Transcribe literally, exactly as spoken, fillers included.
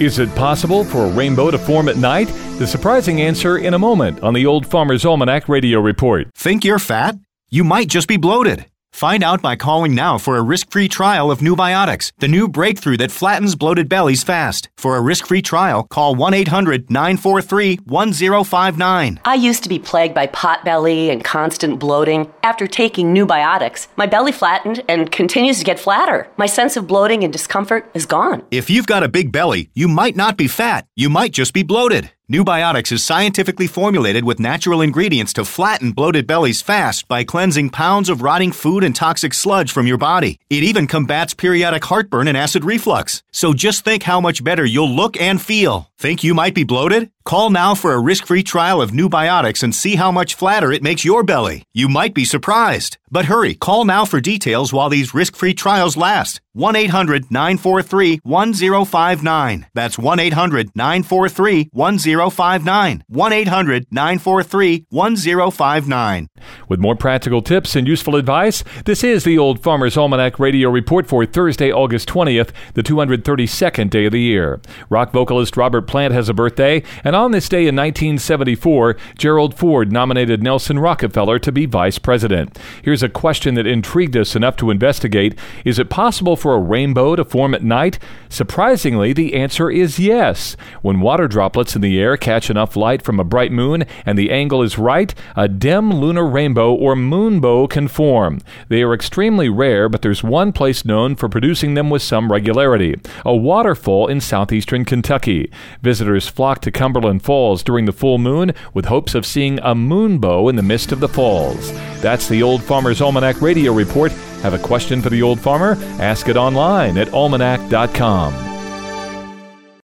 Is it possible for a rainbow to form at night? The surprising answer in a moment on the Old Farmer's Almanac Radio Report. Think you're fat? You might just be bloated. Find out by calling now for a risk-free trial of Nubiotics, the new breakthrough that flattens bloated bellies fast. For a risk-free trial, call one eight hundred nine four three one zero five nine. I used to be plagued by pot belly and constant bloating. After taking Nubiotics, my belly flattened and continues to get flatter. My sense of bloating and discomfort is gone. If you've got a big belly, you might not be fat. You might just be bloated. Nubiotics is scientifically formulated with natural ingredients to flatten bloated bellies fast by cleansing pounds of rotting food and toxic sludge from your body. It even combats periodic heartburn and acid reflux. So just think how much better you'll look and feel. Think you might be bloated? Call now for a risk-free trial of Nubiotics and see how much flatter it makes your belly. You might be surprised. But hurry, call now for details while these risk-free trials last. one eight hundred nine four three one zero five nine. That's one eight hundred nine four three one zero five nine. one eight hundred nine four three one zero five nine. With more practical tips and useful advice, this is the Old Farmer's Almanac Radio Report for Thursday, August twentieth, the two hundred thirty-second day of the year. Rock vocalist Robert Plant has a birthday, and on this day in nineteen seventy-four, Gerald Ford nominated Nelson Rockefeller to be vice president. Here's a question that intrigued us enough to investigate. Is it possible for a rainbow to form at night? Surprisingly, the answer is yes. When water droplets in the air catch enough light from a bright moon and the angle is right, a dim lunar rainbow or moonbow can form. They are extremely rare, but there's one place known for producing them with some regularity: a waterfall in southeastern Kentucky. Visitors flock to Cumberland Falls during the full moon with hopes of seeing a moonbow in the midst of the falls. That's the Old Farmer's Almanac Radio Report. Have a question for the Old Farmer? Ask it online at almanac dot com.